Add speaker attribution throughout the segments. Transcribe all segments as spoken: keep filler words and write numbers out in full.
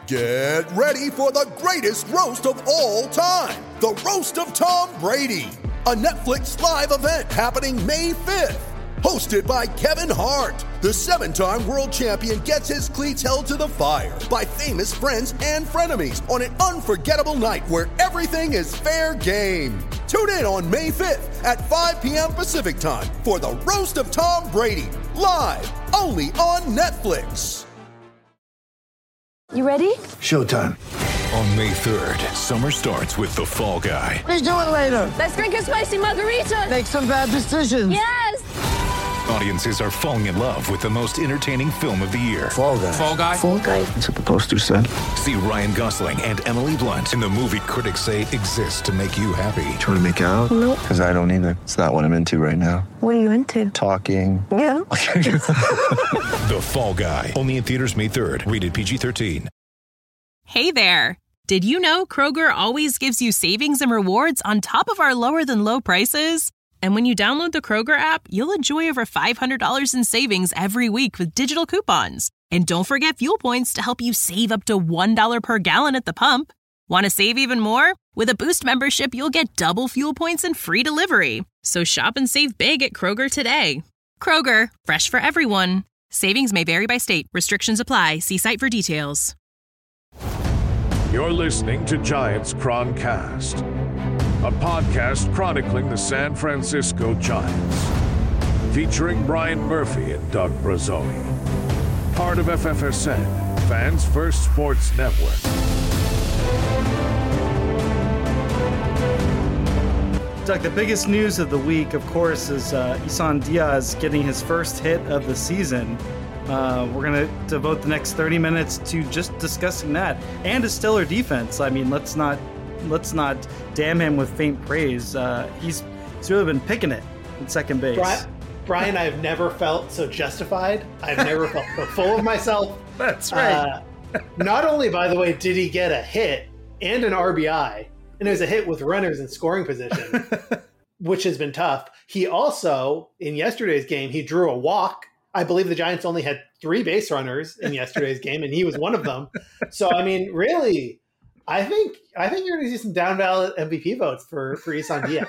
Speaker 1: Get ready for the greatest roast of all time, the Roast of Tom Brady, a Netflix live event happening May fifth. Hosted by Kevin Hart, the seven-time world champion gets his cleats held to the fire by famous friends and frenemies on an unforgettable night where everything is fair game. Tune in on May fifth at five p.m. Pacific time for the Roast of Tom Brady, live only on Netflix.
Speaker 2: You ready?
Speaker 3: Showtime.
Speaker 4: On May third, summer starts with The Fall Guy.
Speaker 3: Let's do it later.
Speaker 2: Let's drink a spicy margarita.
Speaker 3: Make some bad decisions.
Speaker 2: Yes!
Speaker 4: Audiences are falling in love with the most entertaining film of the year.
Speaker 3: Fall Guy.
Speaker 4: Fall Guy?
Speaker 2: Fall Guy.
Speaker 3: That's what the poster said.
Speaker 4: See Ryan Gosling and Emily Blunt in the movie critics say exists to make you happy.
Speaker 3: Trying to make it out?
Speaker 2: Nope.
Speaker 3: Because I don't either. It's not what I'm into right now.
Speaker 2: What are you into?
Speaker 3: Talking.
Speaker 2: Yeah.
Speaker 4: The Fall Guy. Only in theaters May third. Rated P G thirteen.
Speaker 5: Hey there. Did you know Kroger always gives you savings and rewards on top of our lower than low prices? And when you download the Kroger app, you'll enjoy over five hundred dollars in savings every week with digital coupons. And don't forget fuel points to help you save up to one dollar per gallon at the pump. Want to save even more? With a Boost membership, you'll get double fuel points and free delivery. So shop and save big at Kroger today. Kroger, fresh for everyone. Savings may vary by state. Restrictions apply. See site for details.
Speaker 6: You're listening to Giants Chroncast, a podcast chronicling the San Francisco Giants, featuring Brian Murphy and Doug Brazzoli. Part of F F S N, Fans First Sports Network.
Speaker 7: Doug, the biggest news of the week, of course, is uh, Isan Diaz getting his first hit of the season. Uh, we're going to devote the next thirty minutes to just discussing that and his stellar defense. I mean, let's not let's not damn him with faint praise. Uh, he's he's really been picking it at second base.
Speaker 8: Brian, Brian, I've never felt so justified. I've never felt so full of myself.
Speaker 7: That's right.
Speaker 8: Uh, not only, by the way, did he get a hit and an R B I, and it was a hit with runners in scoring position, which has been tough. He also, in yesterday's game, he drew a walk. I believe the Giants only had three base runners in yesterday's game, and he was one of them. So, I mean, really, I think I think you're going to see some down ballot M V P votes for, for Isan Diaz.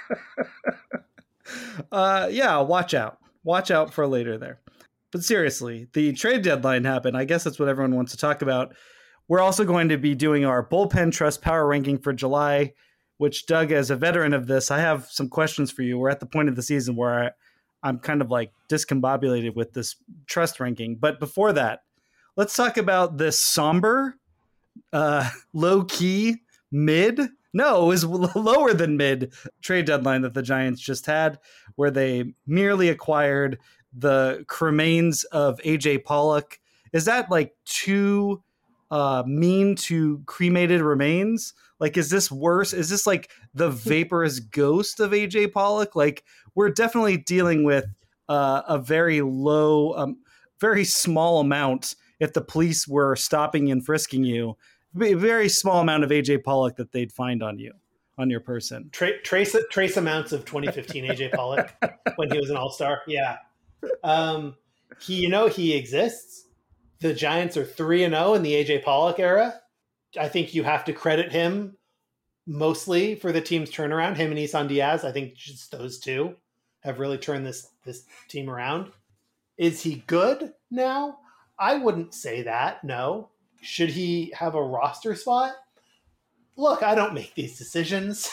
Speaker 7: uh, yeah, watch out. Watch out for later there. But seriously, the trade deadline happened. I guess that's what everyone wants to talk about. We're also going to be doing our bullpen trust power ranking for July, which, Doug, as a veteran of this, I have some questions for you. We're at the point of the season where I, I'm kind of like discombobulated with this trust ranking. But before that, let's talk about this somber, uh, low key, mid. No, it was lower than mid trade deadline that the Giants just had, where they merely acquired the cremains of A J Pollock. Is that like too uh, mean to cremated remains? Like, is this worse? Is this like the vaporous ghost of A J Pollock? Like, we're definitely dealing with uh, a very low, um, very small amount. If the police were stopping and frisking you, a very small amount of A J Pollock that they'd find on you, on your person.
Speaker 8: Tra- trace trace amounts of twenty fifteen A J Pollock when he was an all-star. Yeah. Um, he, you know, he exists. The Giants are three and oh in the A J Pollock era. I think you have to credit him mostly for the team's turnaround. Him and Isan Diaz, I think just those two have really turned this this team around. Is he good now? I wouldn't say that, no. Should he have a roster spot? Look, I don't make these decisions.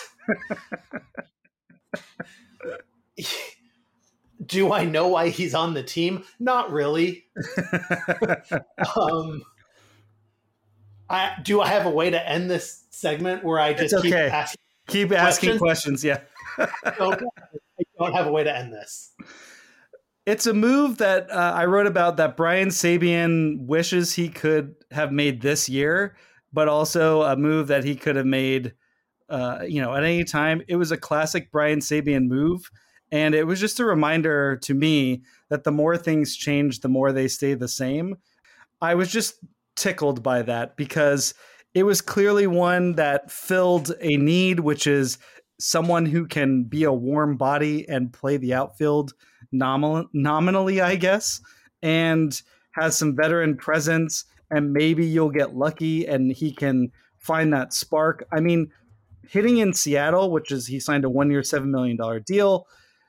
Speaker 8: Do I know why he's on the team? Not really. um, I, do I have a way to end this segment where I just
Speaker 7: it's okay.
Speaker 8: keep asking
Speaker 7: keep asking questions? Yeah.
Speaker 8: Okay. I don't have a way to end this.
Speaker 7: It's a move that uh, I wrote about that Brian Sabean wishes he could have made this year, but also a move that he could have made, uh, you know, at any time. It was a classic Brian Sabean move. And it was just a reminder to me that the more things change, the more they stay the same. I was just tickled by that because it was clearly one that filled a need, which is someone who can be a warm body and play the outfield nominal, nominally, I guess, and has some veteran presence and maybe you'll get lucky and he can find that spark. I mean, hitting in Seattle, which is he signed a one-year, seven million dollars deal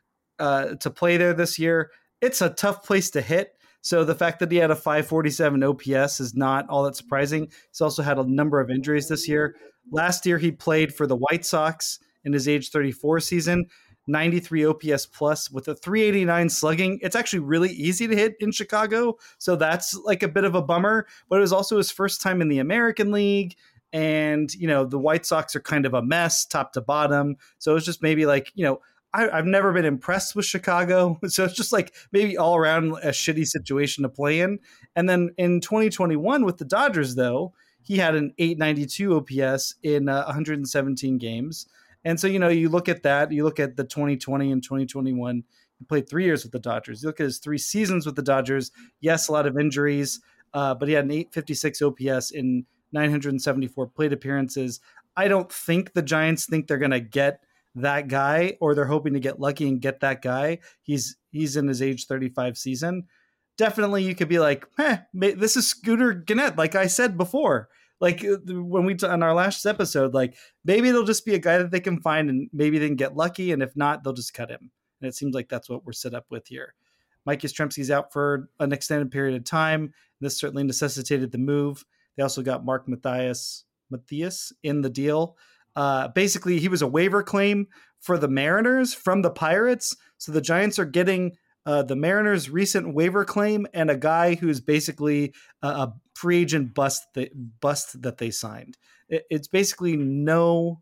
Speaker 7: uh, to play there this year. It's a tough place to hit. So the fact that he had a five forty-seven O P S is not all that surprising. He's also had a number of injuries this year. Last year, he played for the White Sox in his age thirty-four season, ninety-three O P S plus with a three eighty-nine slugging. It's actually really easy to hit in Chicago. So that's like a bit of a bummer, but it was also his first time in the American League. And, you know, the White Sox are kind of a mess top to bottom. So it's just maybe like, you know, I, I've never been impressed with Chicago. So it's just like maybe all around a shitty situation to play in. And then in twenty twenty-one with the Dodgers, though, he had an eight ninety-two O P S in uh, one hundred seventeen games. And so, you know, you look at that, you look at the twenty twenty and twenty twenty-one, he played three years with the Dodgers. You look at his three seasons with the Dodgers. Yes, a lot of injuries, uh, but he had an eight fifty-six O P S in nine hundred seventy-four plate appearances. I don't think the Giants think they're going to get that guy, or they're hoping to get lucky and get that guy. He's he's in his age thirty-five season. Definitely, you could be like, eh, this is Scooter Gennett, like I said before. Like when we, on our last episode, like maybe it'll just be a guy that they can find and maybe they can get lucky. And if not, they'll just cut him. And it seems like that's what we're set up with here. Mike Yastrzemski's out for an extended period of time. This certainly necessitated the move. They also got Mark Matthias, Matthias in the deal. Uh, basically, he was a waiver claim for the Mariners from the Pirates. So the Giants are getting uh, the Mariners' recent waiver claim and a guy who's basically a, a free agent bust, that, bust that they signed. It, it's basically no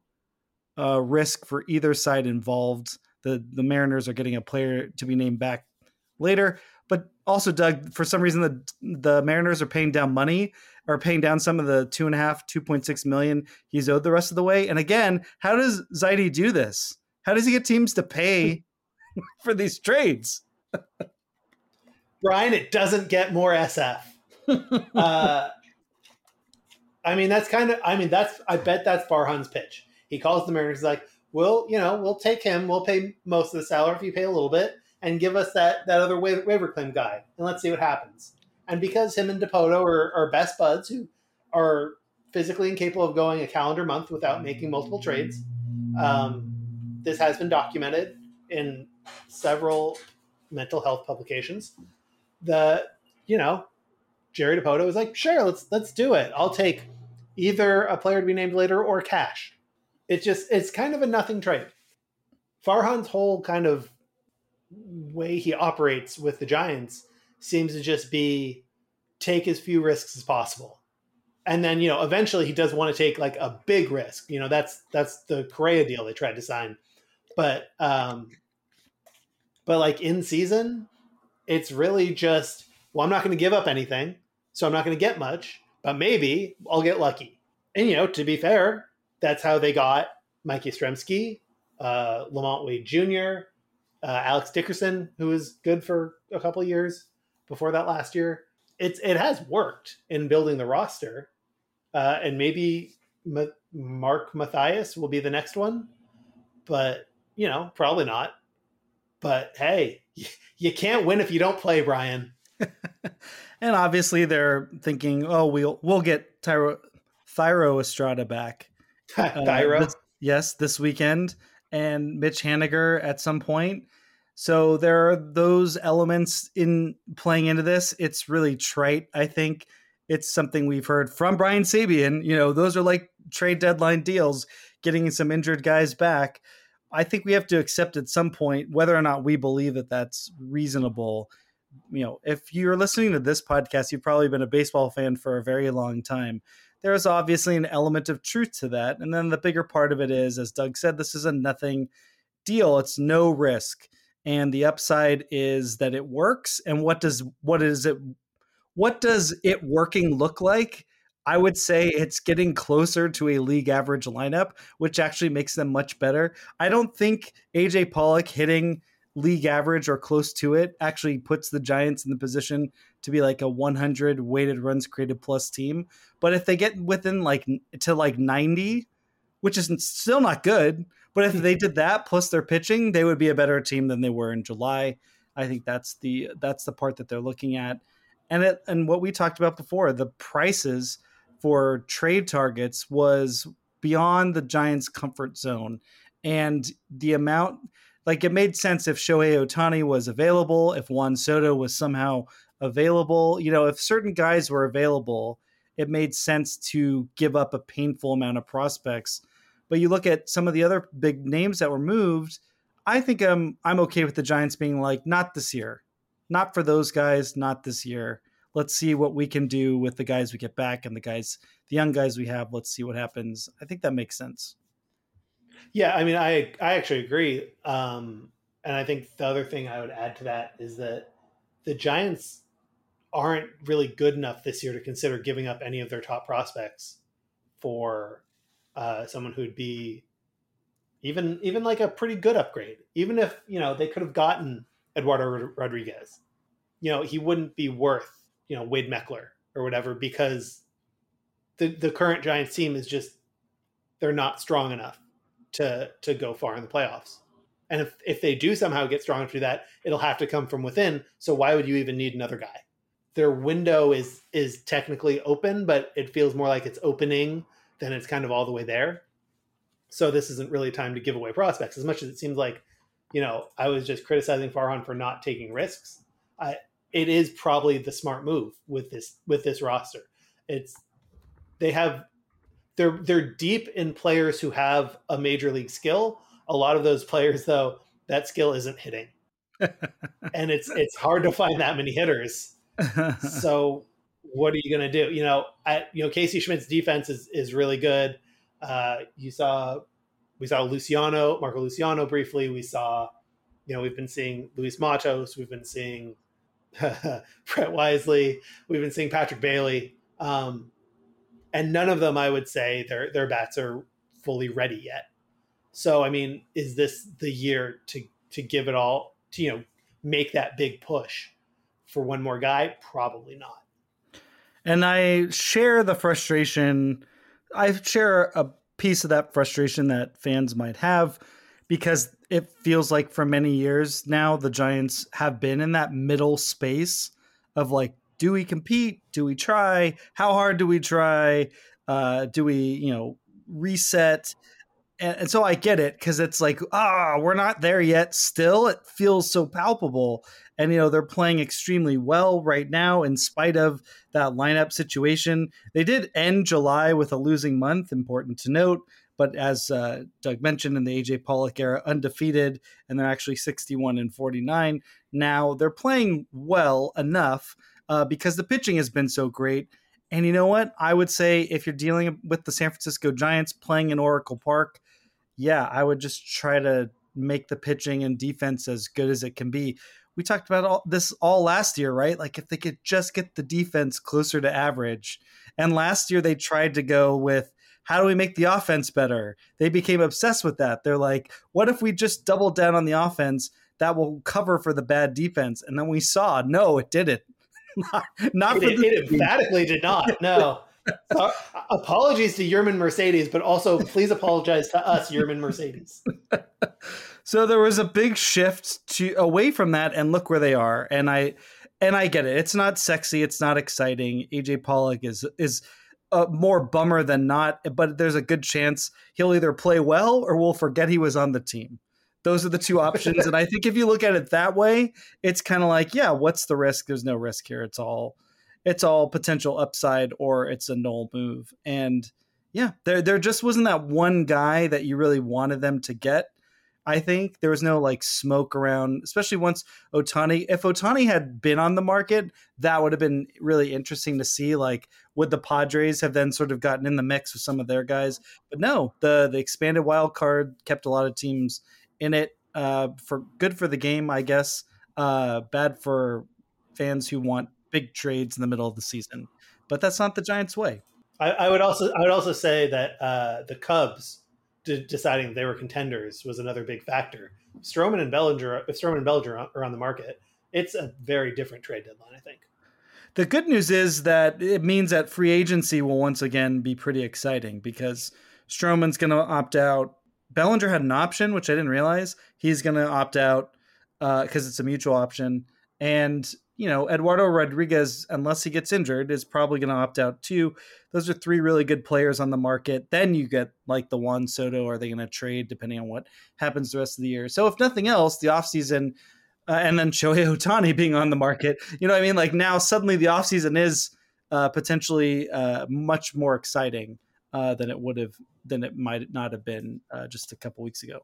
Speaker 7: uh, risk for either side involved. The, the Mariners are getting a player to be named back later. But also, Doug, for some reason, the the Mariners are paying down money, or paying down some of the two and a half, two point six million he's owed the rest of the way. And again, how does Zaidi do this? How does he get teams to pay for these trades?
Speaker 8: Brian, it doesn't get more S F. uh, I mean, that's kind of. I mean, that's. I bet that's Farhan's pitch. He calls the Mariners like, "We'll, you know, we'll take him. We'll pay most of the salary if you pay a little bit." And give us that that other waiver, waiver claim guy, and let's see what happens. And because him and Dipoto are, are best buds who are physically incapable of going a calendar month without making multiple trades, um, this has been documented in several mental health publications. The you know, Jerry Dipoto was like, sure, let's let's do it. I'll take either a player to be named later or cash. It's just it's kind of a nothing trade. Farhan's whole kind of way he operates with the Giants seems to just be take as few risks as possible. And then, you know, eventually he does want to take like a big risk. You know, that's that's the Correa deal they tried to sign. But um but like in season, it's really just, well, I'm not going to give up anything, so I'm not going to get much, but maybe I'll get lucky. And you know, to be fair, that's how they got Mike Yastrzemski, uh Lamont Wade Junior, Uh, Alex Dickerson, who was good for a couple of years before that last year. It's it has worked in building the roster, uh, and maybe Ma- Mark Matthias will be the next one, but you know, probably not. But hey, you can't win if you don't play, Brian.
Speaker 7: And obviously, they're thinking, oh, we'll we'll get Tyro Thairo Estrada back.
Speaker 8: Thairo,
Speaker 7: uh, this, yes, this weekend. And Mitch Haniger at some point. So there are those elements in playing into this. It's really trite, I think. It's something we've heard from Brian Sabian. You know, those are like trade deadline deals, getting some injured guys back. I think we have to accept at some point whether or not we believe that that's reasonable. You know, if you're listening to this podcast, you've probably been a baseball fan for a very long time. There's obviously an element of truth to that. And then the bigger part of it is, as Doug said, this is a nothing deal. It's no risk. And the upside is that it works. And what does what is it what does it working look like? I would say it's getting closer to a league average lineup, which actually makes them much better. I don't think A J Pollock hitting league average or close to it actually puts the Giants in the position to be like a one hundred weighted runs created plus team. But if they get within like to like ninety, which is still not good, but if they did that plus their pitching, they would be a better team than they were in July. I think that's the that's the part that they're looking at. And it, and what we talked about before, the prices for trade targets was beyond the Giants' comfort zone. And the amount, like it made sense if Shohei Ohtani was available, if Juan Soto was somehow available, you know, if certain guys were available, it made sense to give up a painful amount of prospects. But you look at some of the other big names that were moved, I think I'm I'm okay with the Giants being like, not this year, not for those guys, not this year. Let's see what we can do with the guys we get back and the guys, the young guys we have. Let's see what happens. I think that makes sense.
Speaker 8: Yeah, I mean, I I actually agree. Um, and I think the other thing I would add to that is that the Giants aren't really good enough this year to consider giving up any of their top prospects for uh, someone who'd be even even like a pretty good upgrade. Even if, you know, they could have gotten Eduardo Rodriguez, you know, he wouldn't be worth, you know, Wade Meckler or whatever, because the the current Giants team is just, they're not strong enough to to go far in the playoffs. And if, if they do somehow get strong enough to do that, it'll have to come from within. So why would you even need another guy? Their window is is technically open, but it feels more like it's opening than it's kind of all the way there. So this isn't really time to give away prospects. As much as it seems like, you know, I was just criticizing Farhan for not taking risks. I, it is probably the smart move with this with this roster. It's they have they're they're deep in players who have a major league skill. A lot of those players, though, that skill isn't hitting, and it's it's hard to find that many hitters. So what are you going to do? You know, I, you know, Casey Schmidt's defense is is really good. Uh, you saw, we saw Luciano, Marco Luciano briefly. We saw, you know, we've been seeing Luis Matos. We've been seeing Brett Wisely. We've been seeing Patrick Bailey. Um, and none of them, I would say, their their bats are fully ready yet. So, I mean, is this the year to to give it all, to, you know, make that big push for one more guy? Probably not.
Speaker 7: And I share the frustration. I share a piece of that frustration that fans might have, because it feels like for many years now, the Giants have been in that middle space of like, do we compete? Do we try? How hard do we try? Uh, do we, you know, reset? And, and so I get it, because it's like, ah, we're not there yet. Still, it feels so palpable. And, you know, they're playing extremely well right now in spite of that lineup situation. They did end July with a losing month, important to note. But as uh, Doug mentioned, in the A J Pollock era, undefeated, and they're actually sixty-one and forty-nine. Now they're playing well enough uh, because the pitching has been so great. And you know what? I would say if you're dealing with the San Francisco Giants playing in Oracle Park, yeah, I would just try to make the pitching and defense as good as it can be. We talked about all this all last year, right? Like if they could just get the defense closer to average. And last year they tried to go with, how do we make the offense better? They became obsessed with that. They're like, what if we just double down on the offense? That will cover for the bad defense. And then we saw, no, it didn't. not, not
Speaker 8: it,
Speaker 7: for the
Speaker 8: it emphatically did not. No. So, apologies to Yerman Mercedes, but also please apologize to us, Yerman Mercedes.
Speaker 7: So there was a big shift to away from that, and look where they are. And I and I get it. It's not sexy. It's not exciting. A J Pollock is is a more bummer than not, but there's a good chance he'll either play well or we'll forget he was on the team. Those are the two options. And I think if you look at it that way, it's kind of like, yeah, what's the risk? There's no risk here. It's all it's all potential upside, or it's a null move. And yeah, there there just wasn't that one guy that you really wanted them to get. I think there was no like smoke around, especially once Ohtani. If Ohtani had been on the market, that would have been really interesting to see. Like, would the Padres have then sort of gotten in the mix with some of their guys? But no, the the expanded wild card kept a lot of teams in it. Uh, for good for the game, I guess. Uh, bad for fans who want big trades in the middle of the season. But that's not the Giants' way.
Speaker 8: I, I would also I would also say that uh, the Cubs de- deciding they were contenders was another big factor. Stroman and Bellinger, if Stroman and Bellinger are on the market, it's a very different trade deadline, I think.
Speaker 7: The good news is that it means that free agency will once again be pretty exciting, because Stroman's going to opt out. Bellinger had an option, which I didn't realize. He's going to opt out because uh, it's a mutual option. And you know, Eduardo Rodriguez, unless he gets injured, is probably going to opt out too. Those are three really good players on the market. Then you get like the Juan Soto. Are they going to trade depending on what happens the rest of the year? So if nothing else, the offseason uh, and then Shohei Ohtani being on the market, you know what I mean? Like now suddenly the offseason is uh, potentially uh, much more exciting uh, than it would have, than it might not have been uh, just a couple weeks ago.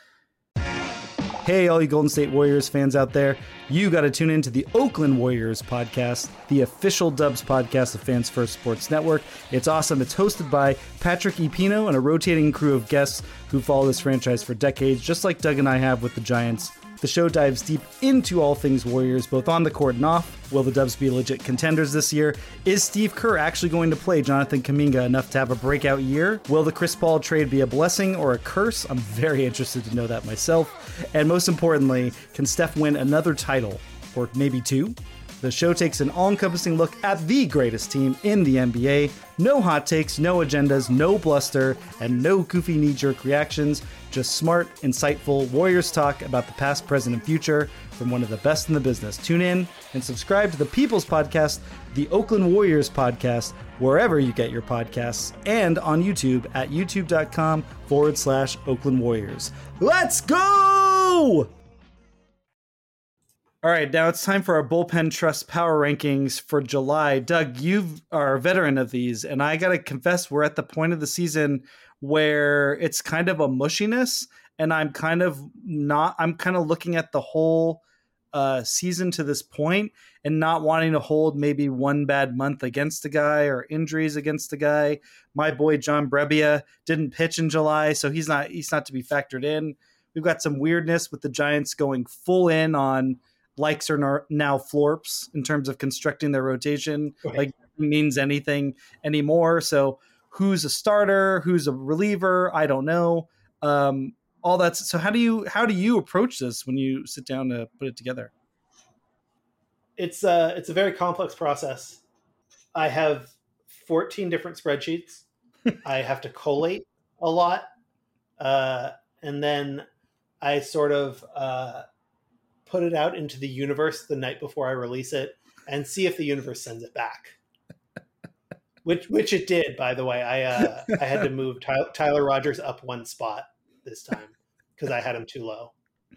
Speaker 7: Hey, all you Golden State Warriors fans out there, you got to tune into the Oakland Warriors podcast, the official Dubs podcast of Fans First Sports Network. It's awesome. It's hosted by Patrick E. Pino and a rotating crew of guests who follow this franchise for decades, just like Doug and I have with the Giants. The show dives deep into all things Warriors, both on the court and off. Will the Dubs be legit contenders this year? Is Steve Kerr actually going to play Jonathan Kuminga enough to have a breakout year? Will the Chris Paul trade be a blessing or a curse? I'm very interested to know that myself. And most importantly, can Steph win another title? Or maybe two? The show takes an all-encompassing look at the greatest team in the N B A. No hot takes, no agendas, no bluster, and no goofy knee-jerk reactions. Just smart, insightful Warriors talk about the past, present, and future from one of the best in the business. Tune in and subscribe to the People's Podcast, the Oakland Warriors Podcast, wherever you get your podcasts, and on YouTube at youtube.com forward slash Oakland Warriors. Let's go! All right, now it's time for our Bullpen Trust Power Rankings for July. Doug, you are a veteran of these, and I got to confess we're at the point of the season where it's kind of a mushiness, and I'm kind of not, I'm kind of looking at the whole uh, season to this point and not wanting to hold maybe one bad month against a guy or injuries against a guy. My boy John Brebbia didn't pitch in July, so he's not, he's not to be factored in. We've got some weirdness with the Giants going full in on likes are now florps in terms of constructing their rotation. Right. Like means anything anymore. So who's a starter, who's a reliever? I don't know. Um, all that's so how do you, how do you approach this when you sit down to put it together?
Speaker 8: It's uh it's a very complex process. I have fourteen different spreadsheets. I have to collate a lot. Uh, and then I sort of, uh, put it out into the universe the night before I release it and see if the universe sends it back. Which which it did, by the way. I uh, I had to move Ty- Tyler Rogers up one spot this time because I had him too low.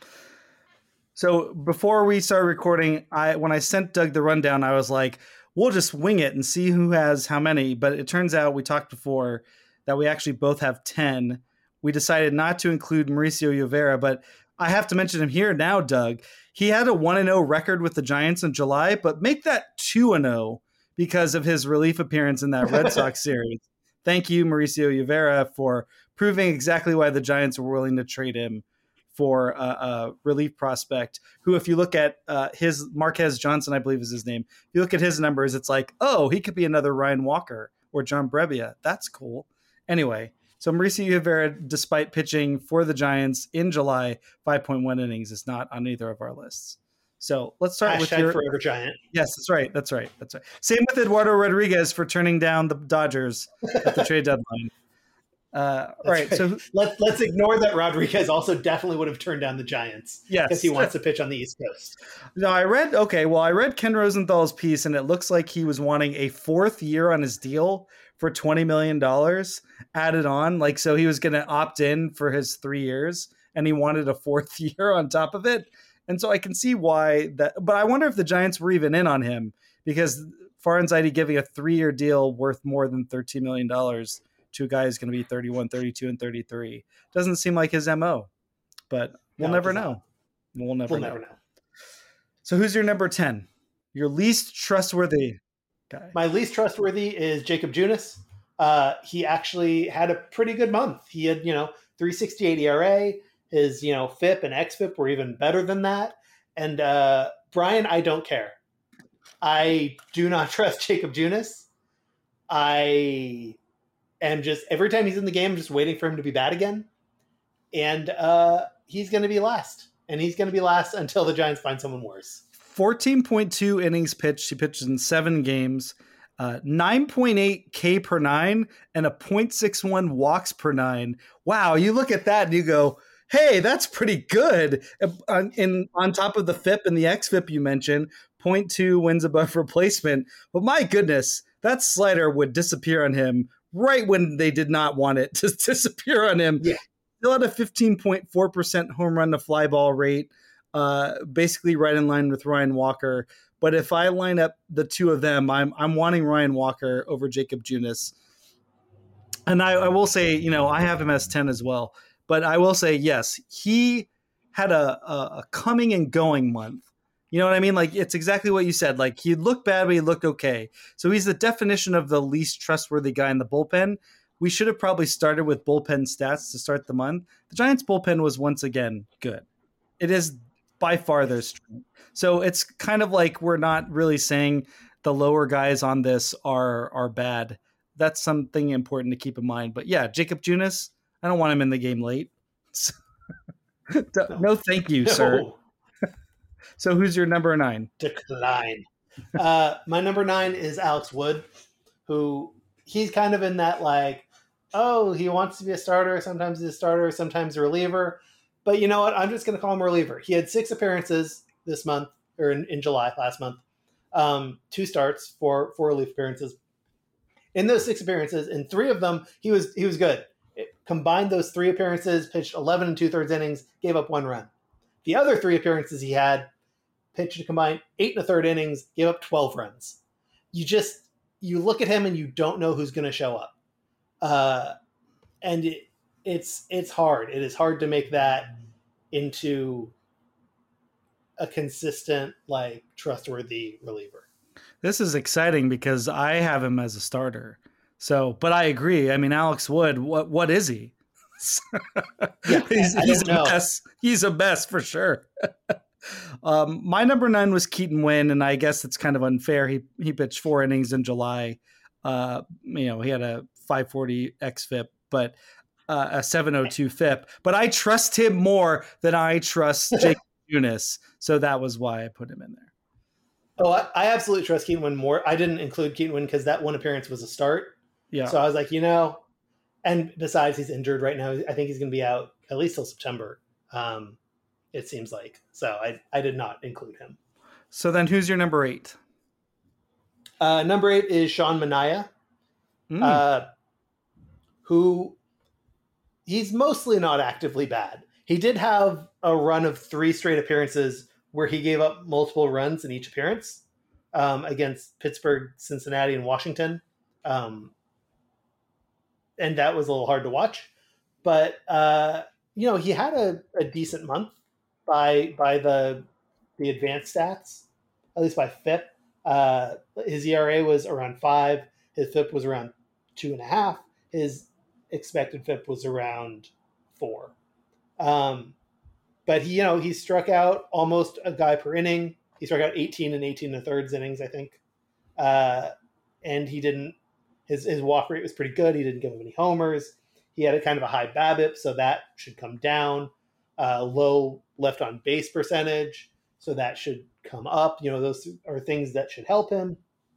Speaker 7: So before we started recording, I when I sent Doug the rundown, I was like, we'll just wing it and see who has how many. But it turns out we talked before that we actually both have ten. We decided not to include Mauricio Llovera, but I have to mention him here now, Doug. He had a one and oh record with the Giants in July, but make that two and oh because of his relief appearance in that Red Sox series. Thank you, Mauricio Llovera, for proving exactly why the Giants were willing to trade him for a, a relief prospect who, if you look at uh, his Marquez Johnson, I believe is his name. If you look at his numbers, it's like, oh, he could be another Ryan Walker or John Brebbia. That's cool. Anyway, so Mauricio Llovera, despite pitching for the Giants in July, five point one innings is not on either of our lists. So let's start
Speaker 8: Hashtag
Speaker 7: with your
Speaker 8: Forever Giant.
Speaker 7: Yes, that's right. That's right. That's right. Same with Eduardo Rodriguez for turning down the Dodgers at the trade deadline. Uh, all right, right. So
Speaker 8: let's let's ignore that Rodriguez also definitely would have turned down the Giants.
Speaker 7: Yes,
Speaker 8: because he wants to pitch on the East Coast.
Speaker 7: No, I read. Okay, well, I read Ken Rosenthal's piece, and it looks like he was wanting a fourth year on his deal for twenty million dollars added on. Like, so he was going to opt in for his three years and he wanted a fourth year on top of it. And so I can see why that, but I wonder if the Giants were even in on him because Farenzaide giving a three year deal worth more than thirteen million dollars to a guy who's going to be thirty-one, thirty-two, and thirty-three. Doesn't seem like his M O, but we'll no, never know. We'll never
Speaker 8: we'll
Speaker 7: know.
Speaker 8: never know.
Speaker 7: So who's your number ten? Your least trustworthy guy.
Speaker 8: My least trustworthy is Jacob Junis. Uh, he actually had a pretty good month. He had, you know, three sixty-eight E R A. His, you know, F I P and X F I P were even better than that. And uh, Brian, I don't care. I do not trust Jacob Junis. I am just, every time he's in the game, I'm just waiting for him to be bad again. And uh, he's going to be last. And he's going to be last until the Giants find someone worse.
Speaker 7: fourteen point two innings pitched. He pitched in seven games. Uh, nine point eight K per nine and a point six one walks per nine. Wow, you look at that and you go, hey, that's pretty good. On, in, on top of the F I P and the X F I P you mentioned, point two wins above replacement. But my goodness, that slider would disappear on him right when they did not want it to disappear on him.
Speaker 8: Yeah.
Speaker 7: Still at a fifteen point four percent home run to fly ball rate, uh, basically right in line with Ryan Walker. But if I line up the two of them, I'm I'm wanting Ryan Walker over Jacob Junis. And I, I will say, you know, I have him as ten as well. But I will say, yes, he had a, a, a coming and going month. You know what I mean? Like, it's exactly what you said. Like, he looked bad, but he looked okay. So he's the definition of the least trustworthy guy in the bullpen. We should have probably started with bullpen stats to start the month. The Giants bullpen was once again good. It is by far their strength. So it's kind of like we're not really saying the lower guys on this are are bad. That's something important to keep in mind. But yeah, Jacob Junis, I don't want him in the game late. So, no. no, thank you,
Speaker 8: No.
Speaker 7: sir. So who's your number nine?
Speaker 8: Decline. uh, my number nine is Alex Wood, who he's kind of in that like, oh, he wants to be a starter. Sometimes he's a starter, sometimes a reliever. But you know what? I'm just going to call him a reliever. He had six appearances this month, or in, in July, last month. Um, two starts, four, four relief appearances. In those six appearances, in three of them, he was he was good. It combined those three appearances, pitched eleven and two-thirds innings, gave up one run. The other three appearances he had, pitched a combined eight and a third innings, gave up twelve runs. You just, you look at him and you don't know who's going to show up. Uh, and it, it's it's hard. It is hard to make that into a consistent, like, trustworthy reliever.
Speaker 7: This is exciting because I have him as a starter. So, but I agree. I mean, Alex Wood, what what is he?
Speaker 8: Yeah,
Speaker 7: he's
Speaker 8: I
Speaker 7: he's a
Speaker 8: don't know.
Speaker 7: mess. He's a mess for sure. um, my number nine was Keaton Wynn, and I guess it's kind of unfair. He he pitched four innings in July. Uh, you know, he had a five forty xFIP, but uh, a seven oh two FIP. But I trust him more than I trust Jake Junis, so that was why I put him in there.
Speaker 8: Oh, I, I absolutely trust Keaton Wynn more. I didn't include Keaton Wynn because that one appearance was a start.
Speaker 7: Yeah.
Speaker 8: So I was like, you know, and besides, he's injured right now. I think he's going to be out at least till September. Um, it seems like. So I, I did not include him.
Speaker 7: So then who's your number eight?
Speaker 8: Uh, number eight is Sean Manaea,
Speaker 7: Mm.
Speaker 8: uh, who he's mostly not actively bad. He did have a run of three straight appearances where he gave up multiple runs in each appearance um, against Pittsburgh, Cincinnati, and Washington. Um, and that was a little hard to watch. But, uh, you know, he had a, a decent month by by the the advanced stats, at least by FIP. Uh, his E R A was around five. His FIP was around two and a half. His expected FIP was around four. Um, but he, you know, he struck out almost a guy per inning. He struck out eighteen and eighteen and a thirds innings, I think. Uh, and he didn't, his, his walk rate was pretty good. He didn't give him any homers. He had a kind of a high BABIP, so that should come down. Uh, low left on base percentage, so that should come up. You know, those are things that should help him.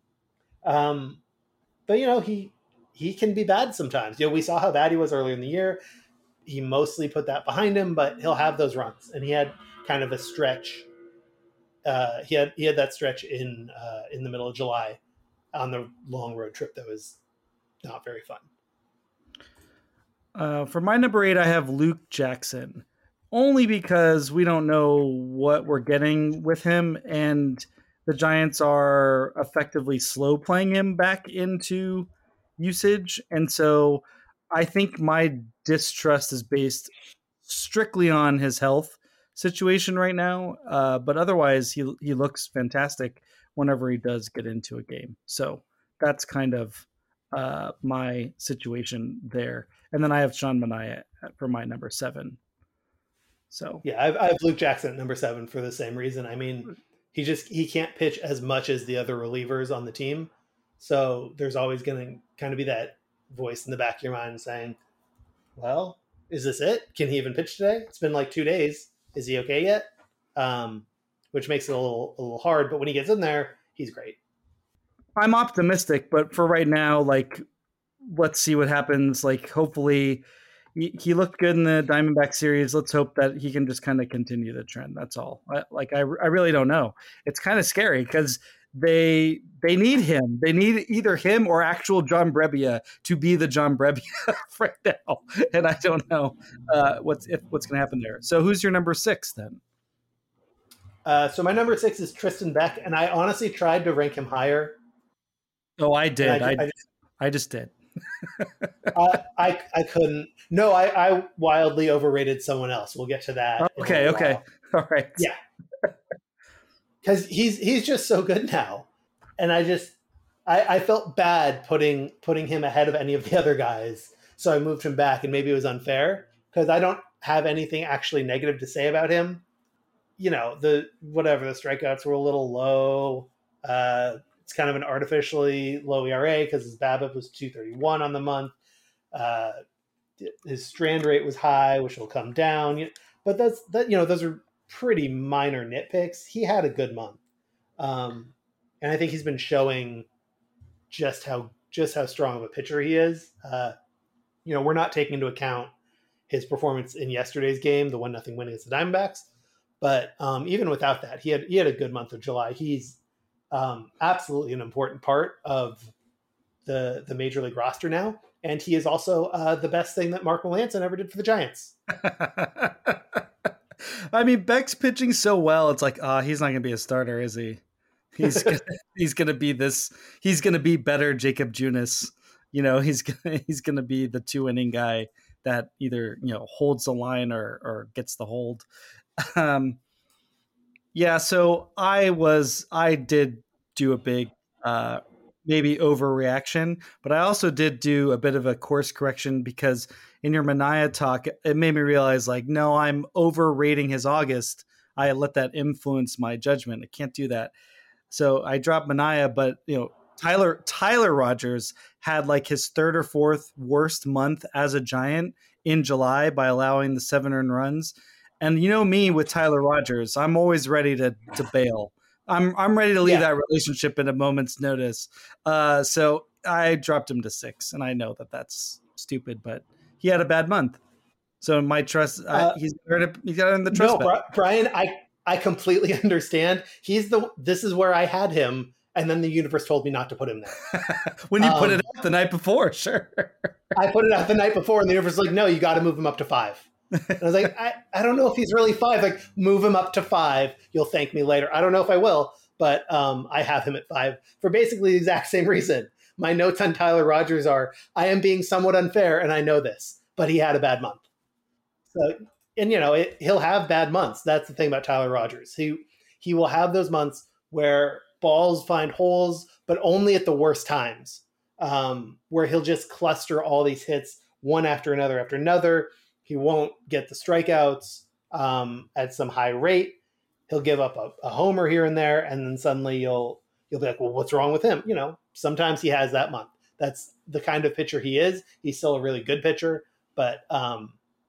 Speaker 8: Um, but you know, he he can be bad sometimes. You know, we saw how bad he was earlier in the year. He mostly put that behind him, but he'll have those runs, and he had kind of a stretch. Uh, he had he had that stretch in uh, in the middle of July on the long road trip that was not very fun.
Speaker 7: Uh, for my number eight, I have Luke Jackson, only because we don't know what we're getting with him, and the Giants are effectively slow playing him back into usage. And so I think my distrust is based strictly on his health situation right now. Uh, but otherwise, he he looks fantastic whenever he does get into a game. So that's kind of uh, my situation there. And then I have Sean Manaea for my number seven. So
Speaker 8: yeah, I've, I have Luke Jackson at number seven for the same reason. I mean, he just he can't pitch as much as the other relievers on the team, so there's always going to kind of be that voice in the back of your mind saying, "Well, is this it? Can he even pitch today? It's been like two days. Is he okay yet?" Um, which makes it a little a little hard. But when he gets in there, he's great.
Speaker 7: I'm optimistic, but for right now, like, let's see what happens. Like, hopefully he, he looked good in the Diamondback series. Let's hope that he can just kind of continue the trend. That's all. I, like I, I really don't know. It's kind of scary because they they need him. They need either him or actual John Brebbia to be the John Brebbia right now. And I don't know uh, what's if, what's going to happen there. So who's your number six then?
Speaker 8: Uh, so my number six is Tristan Beck, and I honestly tried to rank him higher.
Speaker 7: Oh, I did. I, I,
Speaker 8: I, just,
Speaker 7: I just did.
Speaker 8: I, I I couldn't. No, I, I wildly overrated someone else. We'll get to that.
Speaker 7: Okay. Okay. All right.
Speaker 8: Yeah. Because he's he's just so good now, and I just I, I felt bad putting putting him ahead of any of the other guys, so I moved him back, and maybe it was unfair because I don't have anything actually negative to say about him. You know, the whatever the strikeouts were a little low. Uh, it's kind of an artificially low E R A because his BABIP was two thirty-one on the month. Uh, his strand rate was high, which will come down. But that's that. You know, those are pretty minor nitpicks. He had a good month, um, and I think he's been showing just how just how strong of a pitcher he is. Uh, you know, we're not taking into account his performance in yesterday's game, the one nothing win against the Diamondbacks. But um, even without that, he had he had a good month of July. He's um, absolutely an important part of the the major league roster now, and he is also uh, the best thing that Mark Melancon ever did for the Giants.
Speaker 7: I mean, Beck's pitching so well. It's like, ah, uh, he's not going to be a starter, is he? He's gonna, he's going to be this. He's going to be better, Jacob Junis. You know, he's gonna, he's going to be the two inning guy that either you know holds the line or or gets the hold. Um, yeah. So I was, I did do a big, uh, maybe overreaction, but I also did do a bit of a course correction because in your Manaea talk, it made me realize like, no, I'm overrating his August. I let that influence my judgment. I can't do that. So I dropped Manaea, but you know, Tyler, Tyler Rogers had like his third or fourth worst month as a Giant in July by allowing the seven earned runs. And you know me with Tyler Rogers, I'm always ready to, to bail. I'm I'm ready to leave yeah. that relationship at a moment's notice. Uh, so I dropped him to six, and I know that that's stupid, but he had a bad month. So my trust, uh, he's got he's got in the trust.
Speaker 8: No, Brian, I I completely understand. He's the this is where I had him, and then the universe told me not to put him there.
Speaker 7: When you
Speaker 8: um,
Speaker 7: put it out the night before, sure.
Speaker 8: I put it out the night before, and the universe was like, no, you got to move him up to five. And I was like, I, I don't know if he's really five. Like, move him up to five. You'll thank me later. I don't know if I will, but um, I have him at five for basically the exact same reason. My notes on Tyler Rogers are, I am being somewhat unfair, and I know this, but he had a bad month. So, and you know, it, he'll have bad months. That's the thing about Tyler Rogers. He he will have those months where balls find holes, but only at the worst times, um, where he'll just cluster all these hits one after another after another. He won't get the strikeouts um, at some high rate. He'll give up a, a homer here and there, and then suddenly you'll you'll be like, well, what's wrong with him? You know, sometimes he has that month. That's the kind of pitcher he is. He's still a really good pitcher, but um,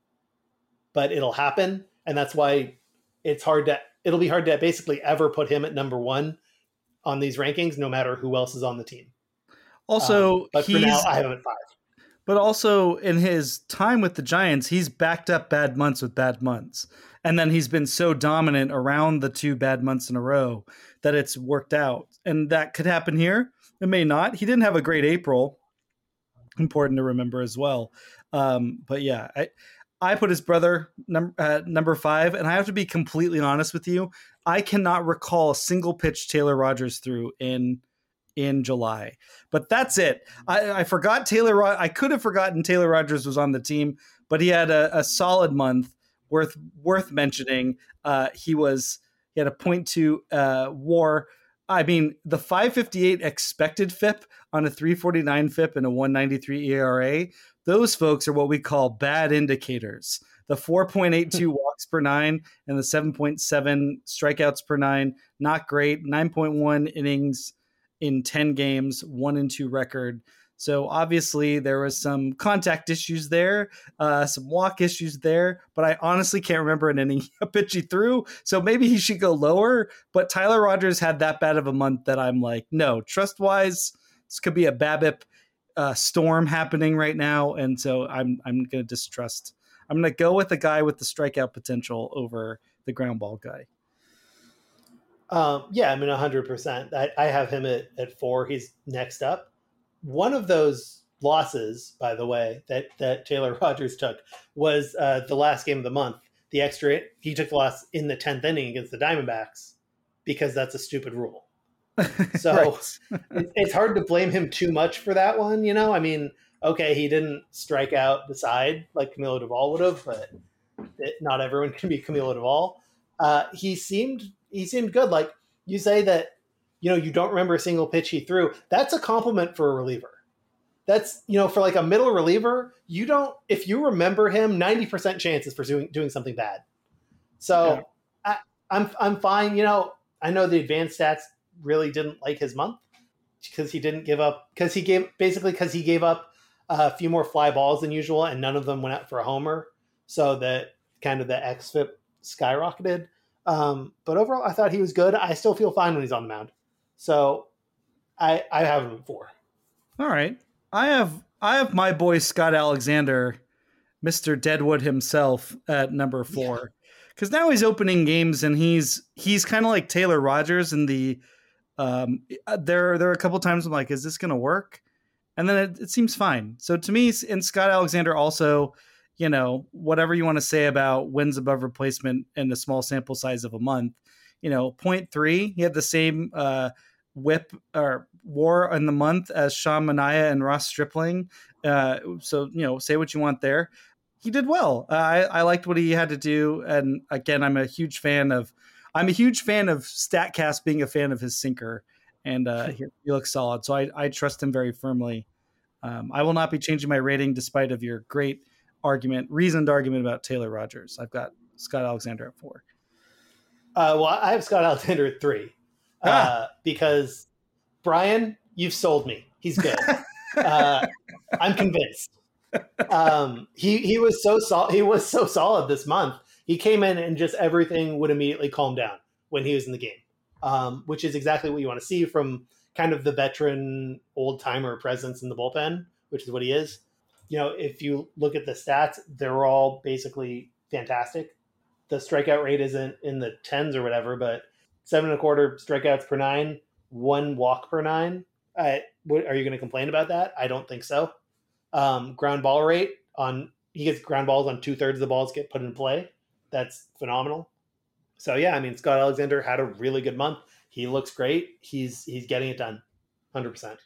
Speaker 8: but it'll happen, and that's why it's hard to. It'll be hard to basically ever put him at number one on these rankings, no matter who else is on the team.
Speaker 7: Also,
Speaker 8: um, but for now, I have him at five.
Speaker 7: But also in his time with the Giants, he's backed up bad months with bad months. And then he's been so dominant around the two bad months in a row that it's worked out. And that could happen here. It may not. He didn't have a great April. Important to remember as well. Um, but yeah, I, I put his brother num- uh, number five, and I have to be completely honest with you. I cannot recall a single pitch Taylor Rogers threw in in July, but that's it. I, I forgot Taylor. I could have forgotten Taylor Rogers was on the team, but he had a, a solid month worth worth mentioning. Uh, he was he had a point two uh, WAR. I mean, the five fifty-eight expected F I P on a three forty-nine F I P and a one ninety-three E R A. Those folks are what we call bad indicators. The four point eight two walks per nine and the seven point seven strikeouts per nine, not great. nine point one innings in ten games, one and two record. So obviously there was some contact issues there, uh, some walk issues there, but I honestly can't remember an inning a pitch he threw. So maybe he should go lower, but Tyler Rogers had that bad of a month that I'm like, no, trust wise, this could be a BABIP uh, storm happening right now, and so I'm I'm going to distrust. I'm going to go with the guy with the strikeout potential over the ground ball guy.
Speaker 8: Um, yeah, I mean, one hundred percent. I, I have him at, at four. He's next up. One of those losses, by the way, that, that Taylor Rogers took was uh, the last game of the month. The extra, he took the loss in the tenth inning against the Diamondbacks because that's a stupid rule. So right. It's hard to blame him too much for that one. You know, I mean, okay, he didn't strike out the side like Camilo Doval would have, but it, not everyone can be Camilo Doval. Uh, he seemed he seemed good. Like you say that, you know, you don't remember a single pitch he threw. That's a compliment for a reliever. That's, you know, for like a middle reliever, you don't, if you remember him, ninety percent chances for doing, doing something bad. So yeah. I, I'm, I'm fine. You know, I know the advanced stats really didn't like his month because he didn't give up, because he gave, basically because he gave up a few more fly balls than usual and none of them went out for a homer. So that kind of the X F I P skyrocketed. Um, but overall, I thought he was good. I still feel fine when he's on the mound. So I, I have him at four.
Speaker 7: All right. I have I have my boy Scott Alexander, Mister Deadwood himself, at number four, because yeah. now he's opening games and he's he's kind of like Taylor Rogers in the um, there there are a couple times I'm like, is this going to work? And then it, it seems fine. So to me, and Scott Alexander also, you know, whatever you want to say about wins above replacement in the small sample size of a month, you know, point three, he had the same uh, whip or war in the month as Sean Manaea and Ross Stripling. Uh, so, you know, say what you want there. He did well. Uh, I, I liked what he had to do. And again, I'm a huge fan of, I'm a huge fan of StatCast being a fan of his sinker, and uh, he, he looks solid. So I, I trust him very firmly. Um, I will not be changing my rating despite of your great argument, reasoned argument about Taylor Rogers. I've got Scott Alexander at four.
Speaker 8: Uh, well, I have Scott Alexander at three ah. uh, because Brian, you've sold me. He's good. uh, I'm convinced. Um, he he was so sol- he was so solid this month. He came in and just everything would immediately calm down when he was in the game, um, which is exactly what you want to see from kind of the veteran old timer presence in the bullpen, which is what he is. You know, if you look at the stats, they're all basically fantastic. The strikeout rate isn't in the tens or whatever, but seven and a quarter strikeouts per nine, one walk per nine. Uh, what, are you going to complain about that? I don't think so. Um, ground ball rate on, he gets ground balls on two thirds of the balls get put in play. That's phenomenal. So yeah, I mean, Scott Alexander had a really good month. He looks great. He's, he's getting it done. one hundred percent.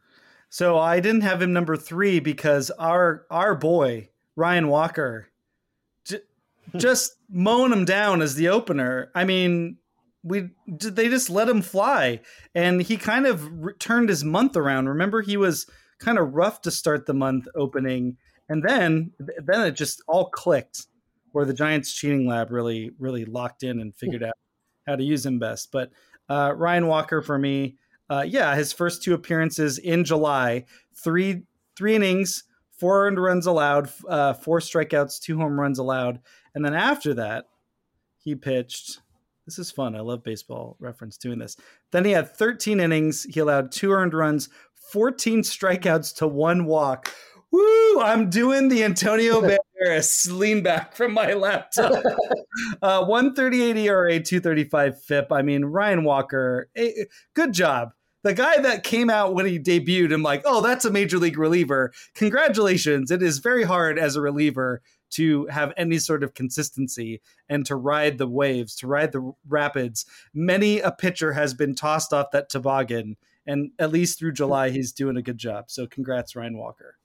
Speaker 7: So I didn't have him number three because our, our boy, Ryan Walker, j- just mowing him down as the opener. I mean, we they just let him fly, and he kind of re- turned his month around. Remember, he was kind of rough to start the month opening, and then then it just all clicked, where the Giants cheating lab really really locked in and figured out how to use him best. But uh, Ryan Walker for me, uh, yeah, his first two appearances in July, three three innings, four earned runs allowed, uh, four strikeouts, two home runs allowed, and then after that, he pitched. This is fun. I love Baseball Reference doing this. Then he had thirteen innings. He allowed two earned runs, fourteen strikeouts to one walk. Woo! I'm doing the Antonio Banderas lean back from my laptop. uh, one thirty-eight E R A, two thirty-five F I P. I mean, Ryan Walker, eh, good job. The guy that came out when he debuted, I'm like, oh, that's a major league reliever. Congratulations. It is very hard as a reliever to have any sort of consistency and to ride the waves, to ride the rapids. Many a pitcher has been tossed off that toboggan, and at least through July, he's doing a good job. So congrats, Ryan Walker.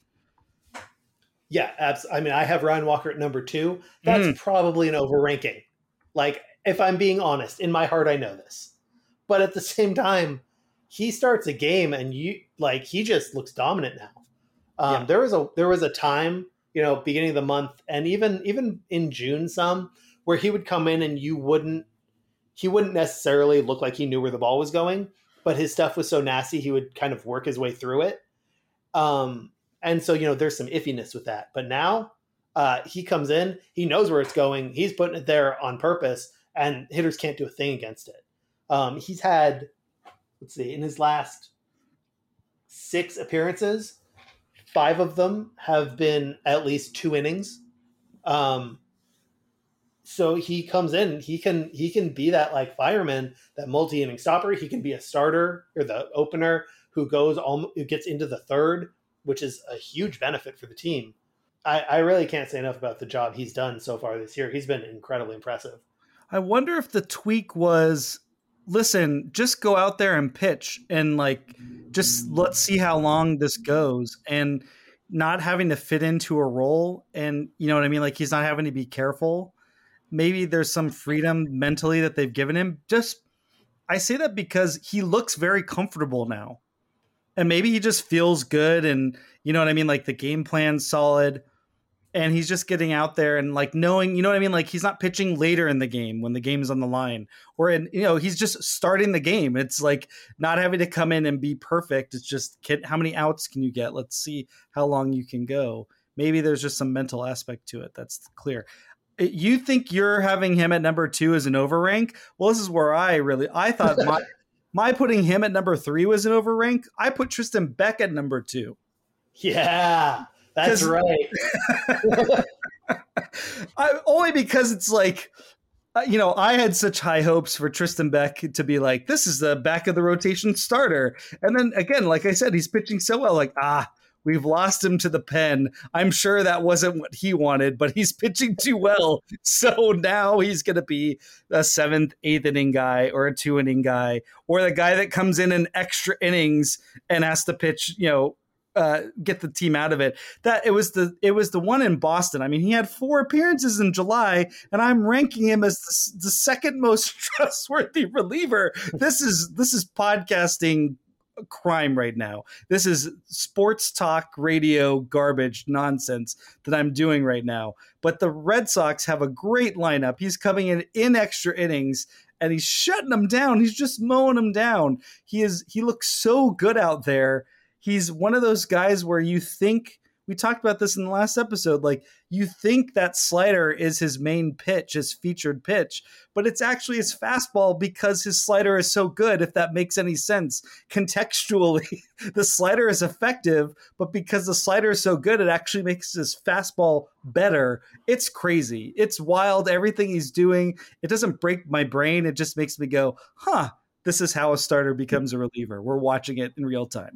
Speaker 8: Yeah, absolutely. I mean, I have Ryan Walker at number two. That's mm. probably an overranking. Like, if I'm being honest, in my heart, I know this. But at the same time, he starts a game and you like he just looks dominant now. Um, yeah. There was a there was a time, you know, beginning of the month, and even even in June, some where he would come in and you wouldn't he wouldn't necessarily look like he knew where the ball was going, but his stuff was so nasty he would kind of work his way through it. Um, and so you know, there's some iffiness with that. But now uh, he comes in, he knows where it's going, he's putting it there on purpose, and hitters can't do a thing against it. Um, he's had. Let's see, in his last six appearances, five of them have been at least two innings. Um, so he comes in, he can he can be that like fireman, that multi-inning stopper. He can be a starter or the opener who goes all, who gets into the third, which is a huge benefit for the team. I, I really can't say enough about the job he's done so far this year. He's been incredibly impressive.
Speaker 7: I wonder if the tweak was, listen, just go out there and pitch and like, just let's see how long this goes, and not having to fit into a role. And you know what I mean? Like, he's not having to be careful. Maybe there's some freedom mentally that they've given him. Just, I say that because he looks very comfortable now, and maybe he just feels good. And you know what I mean? Like, the game plan's solid, and he's just getting out there and like knowing, you know what I mean? Like, he's not pitching later in the game when the game is on the line, or, in, you know, he's just starting the game. It's like not having to come in and be perfect. It's just, can, how many outs can you get? Let's see how long you can go. Maybe there's just some mental aspect to it. That's clear. You think you're having him at number two as an overrank? Well, this is where I really, I thought my, my putting him at number three was an overrank. I put Tristan Beck at number two.
Speaker 8: Yeah. That's right.
Speaker 7: I, only because it's like, uh, you know, I had such high hopes for Tristan Beck to be like, this is the back of the rotation starter. And then again, like I said, he's pitching so well, like, ah, we've lost him to the pen. I'm sure that wasn't what he wanted, but he's pitching too well. So now he's going to be a seventh, eighth inning guy, or a two inning guy, or the guy that comes in in extra innings and has to pitch, you know, Uh, get the team out of it. That it was the it was the one in Boston. I mean, he had four appearances in July, and I'm ranking him as the, the second most trustworthy reliever. This is this is podcasting crime right now. This is sports talk radio garbage nonsense that I'm doing right now. But the Red Sox have a great lineup. He's coming in in extra innings, and he's shutting them down. He's just mowing them down. He is he looks so good out there. He's one of those guys where you think, we talked about this in the last episode, like you think that slider is his main pitch, his featured pitch, but it's actually his fastball because his slider is so good, if that makes any sense. Contextually, the slider is effective, but because the slider is so good, it actually makes his fastball better. It's crazy. It's wild. Everything he's doing, it doesn't break my brain. It just makes me go, huh, this is how a starter becomes a reliever. We're watching it in real time.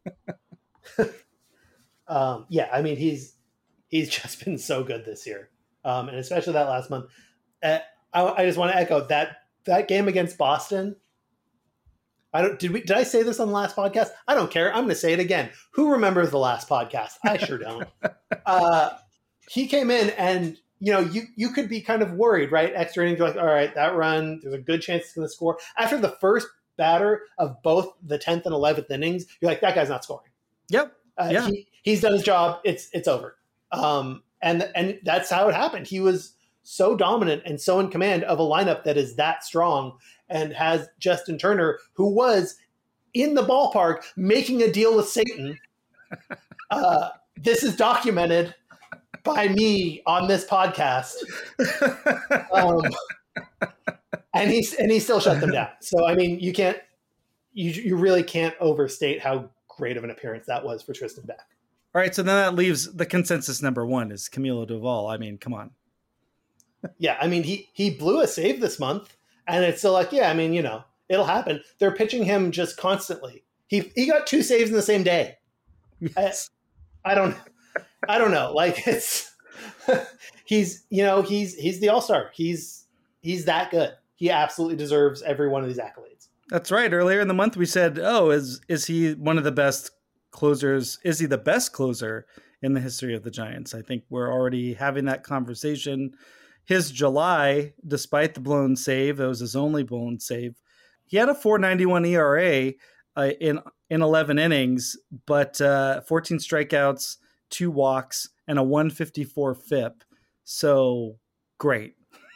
Speaker 8: um, yeah, I mean, he's he's just been so good this year, um, and especially that last month. Uh, I, I just want to echo that that game against Boston. I don't did we did I say this on the last podcast? I don't care. I'm going to say it again. Who remembers the last podcast? I sure don't. uh, he came in, and you know, you you could be kind of worried, right? Extra innings, you're like, all right, that run, there's a good chance it's going to score. After the first batter of both the tenth and eleventh innings, you're like, that guy's not scoring.
Speaker 7: Yep.
Speaker 8: Uh,
Speaker 7: yeah.
Speaker 8: he, he's done his job. It's it's over. Um, and and that's how it happened. He was so dominant and so in command of a lineup that is that strong, and has Justin Turner, who was in the ballpark making a deal with Satan. Uh, this is documented by me on this podcast. Um, And he's and he still shut them down. So I mean, you can't, you you really can't overstate how great of an appearance that was for Tristan Beck.
Speaker 7: All right, so then that leaves the consensus number one is Camilo Doval. I mean, come on.
Speaker 8: Yeah, I mean, he he blew a save this month, and it's still like, yeah, I mean, you know, it'll happen. They're pitching him just constantly. He he got two saves in the same day.
Speaker 7: Yes.
Speaker 8: I, I don't I don't know. Like it's he's you know he's he's the all-star. He's he's that good. He absolutely deserves every one of these accolades.
Speaker 7: That's right. Earlier in the month, we said, oh, is is he one of the best closers? Is he the best closer in the history of the Giants? I think we're already having that conversation. His July, despite the blown save, that was his only blown save, he had a four ninety-one E R A uh, in, in eleven innings, but uh, fourteen strikeouts, two walks, and a one fifty-four F I P. So great.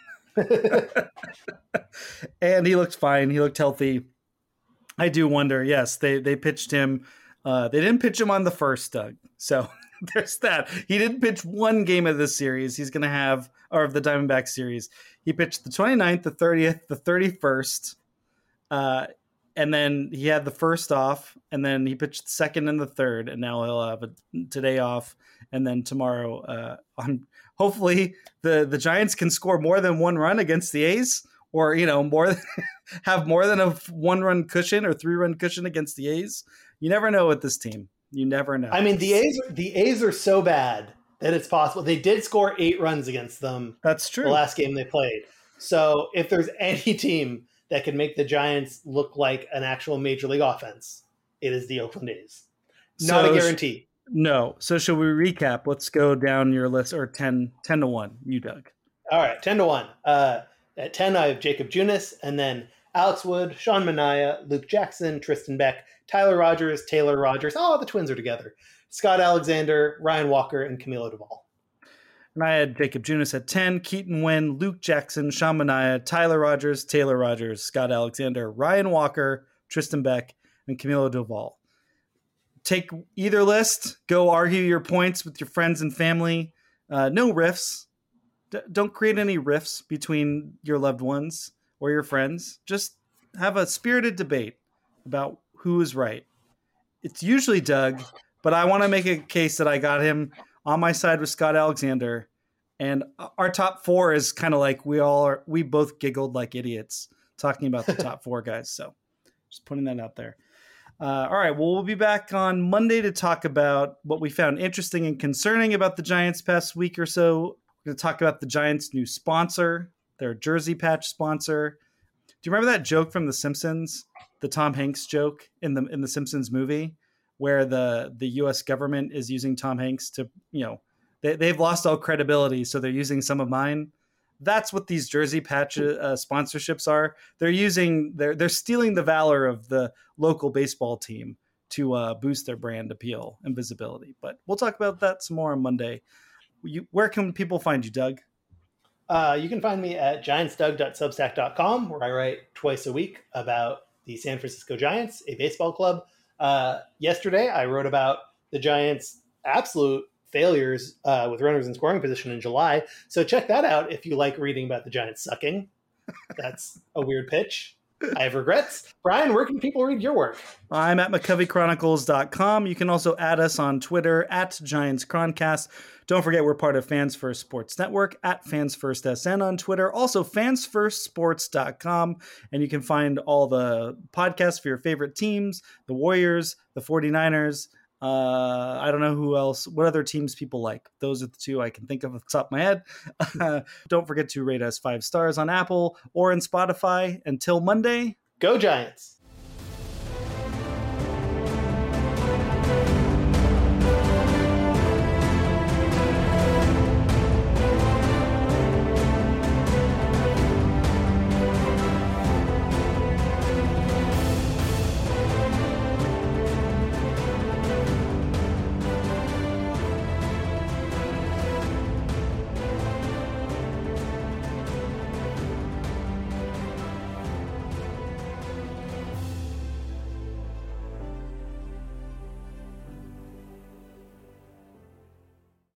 Speaker 7: And he looked fine. He looked healthy. I do wonder, yes, they, they pitched him. Uh, they didn't pitch him on the first, Doug. So there's that. He didn't pitch one game of this series. He's going to have, or of the Diamondback series. He pitched the twenty-ninth, the thirtieth, the thirty-first. Uh, and then he had the first off, and then he pitched the second and the third, and now he'll have a today off, and then tomorrow uh, on. Hopefully, the the Giants can score more than one run against the A's, or you know, more than, have more than a one run cushion or three run cushion against the A's. You never know with this team. You never know.
Speaker 8: I mean, the A's the A's are so bad that it's possible. They did score eight runs against them.
Speaker 7: That's true.
Speaker 8: The last game they played. So if there's any team that can make the Giants look like an actual major league offense, it is the Oakland A's. Not so, a guarantee.
Speaker 7: No. So should we recap? Let's go down your list, or ten, ten to one. You, Doug.
Speaker 8: All right, ten to one. Uh, at ten, I have Jacob Junis, and then Alex Wood, Sean Manaea, Luke Jackson, Tristan Beck, Tyler Rogers, Taylor Rogers. Oh, the Twins are together. Scott Alexander, Ryan Walker, and Camilo Duvall.
Speaker 7: And I had Jacob Junis at ten, Keaton Wynn, Luke Jackson, Sean Manaea, Tyler Rogers, Taylor Rogers, Scott Alexander, Ryan Walker, Tristan Beck, and Camilo Duvall. Take either list, go argue your points with your friends and family. Uh, no riffs. D- don't create any rifts between your loved ones or your friends. Just have a spirited debate about who is right. It's usually Doug, but I want to make a case that I got him on my side with Scott Alexander. And our top four is kind of like we all are, we both giggled like idiots talking about the top four guys. So just putting that out there. Uh, all right. Well, we'll be back on Monday to talk about what we found interesting and concerning about the Giants past week or so. We're going to talk about the Giants' new sponsor, their jersey patch sponsor. Do you remember that joke from The Simpsons, the Tom Hanks joke in the in the Simpsons movie, where the, the U S government is using Tom Hanks to, you know, they, they've lost all credibility, so they're using some of mine. That's what these jersey patch uh, sponsorships are. They're using, they're they're stealing the valor of the local baseball team to uh, boost their brand appeal and visibility. But we'll talk about that some more on Monday. You, where can people find you, Doug?
Speaker 8: Uh, you can find me at giants doug dot substack dot com, where I write twice a week about the San Francisco Giants, a baseball club. Uh, yesterday, I wrote about the Giants' absolute failures uh, with runners in scoring position in July. So check that out if you like reading about the Giants sucking. That's a weird pitch. I have regrets. Brian, where can people read your work?
Speaker 7: I'm at mccovey chronicles dot com. You can also add us on Twitter at Giants Chroncast. Don't forget we're part of Fans First Sports Network at Fans First S N on Twitter. Also fans first sports dot com. And you can find all the podcasts for your favorite teams, the Warriors, the 49ers. Uh, I don't know who else, what other teams people like. Those are the two I can think of off the top of my head. Uh, don't forget to rate us five stars on Apple or in Spotify. Until Monday,
Speaker 8: go Giants.